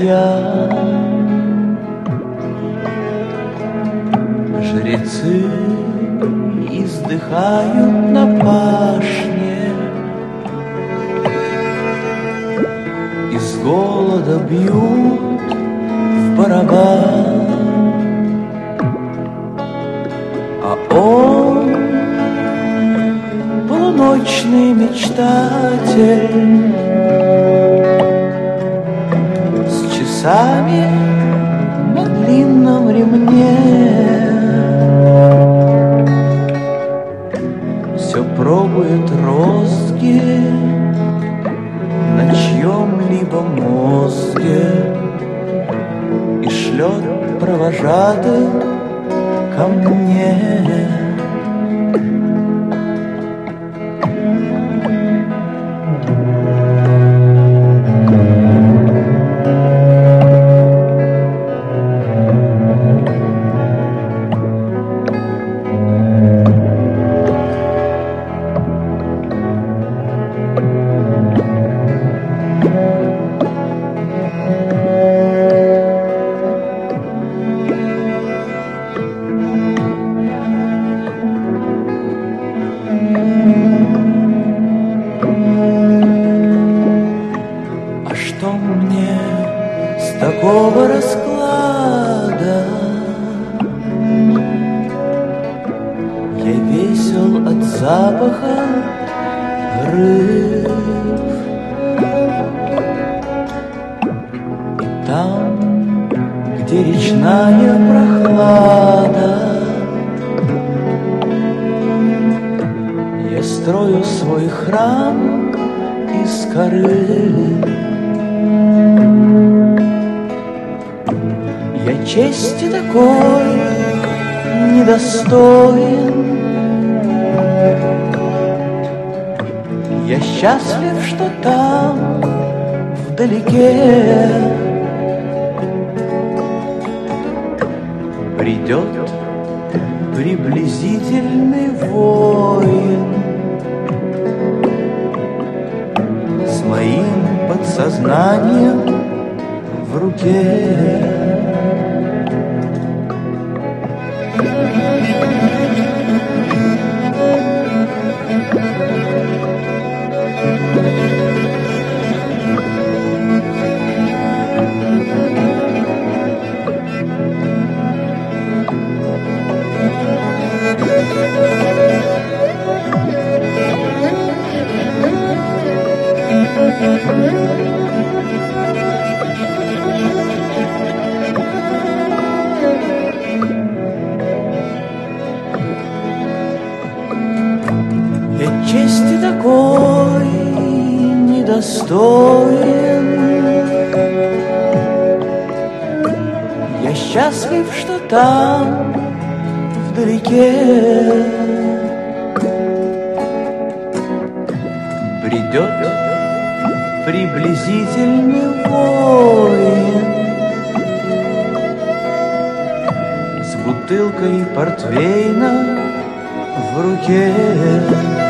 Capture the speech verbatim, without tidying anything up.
я. Жрецы издыхают на пашне, из голода бьют в барабан, а он полуночный мечтатель с часами на длинном ремне. Все пробует розги на чьем-либо мозге и шлет провожатых ко мне. А что мне с такого расклада? Я весел от запаха рыб, и там, где речная прохлада, я строю свой храм из коры. Я чести такой недостоин, я счастлив, что там вдалеке придет приблизительный воин с моим подсознанием в руке. Я чести такой недостоин, я счастлив, что там вдалеке придет приблизительный воин с бутылкой портвейна в руке.